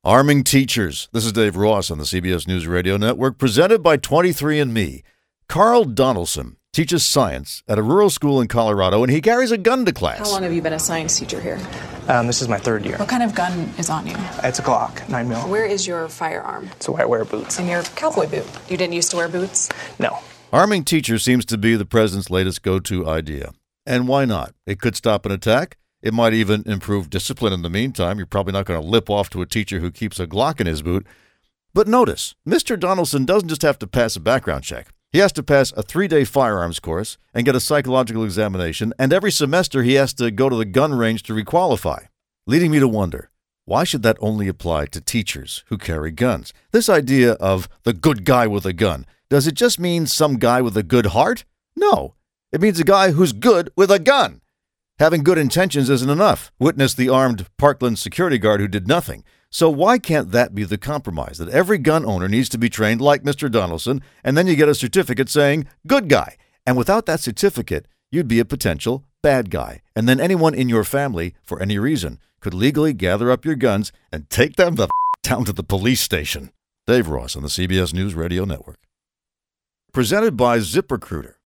Arming teachers. This is Dave Ross on the CBS News Radio Network, presented by 23andMe. Carl Donaldson teaches science at a rural school in Colorado, and he carries a gun to class. How long have you been a science teacher here? This is my third year. What kind of gun is on you? It's a Glock, 9mm. Where is your firearm? It's why I wear boots. In your cowboy boot. You didn't used to wear boots? No. Arming teachers seems to be the president's latest go-to idea. And why not? It could stop an attack. It might even improve discipline in the meantime. You're probably not going to lip off to a teacher who keeps a Glock in his boot. But notice, Mr. Donaldson doesn't just have to pass a background check. He has to pass a 3-day firearms course and get a psychological examination, and every semester he has to go to the gun range to requalify. Leading me to wonder, why should that only apply to teachers who carry guns? This idea of the good guy with a gun, does it just mean some guy with a good heart? No, it means a guy who's good with a gun. Having good intentions isn't enough. Witness the armed Parkland security guard who did nothing. So why can't that be the compromise, that every gun owner needs to be trained like Mr. Donaldson, and then you get a certificate saying, good guy. And without that certificate, you'd be a potential bad guy. And then anyone in your family, for any reason, could legally gather up your guns and take them down to the police station. Dave Ross on the CBS News Radio Network. Presented by ZipRecruiter.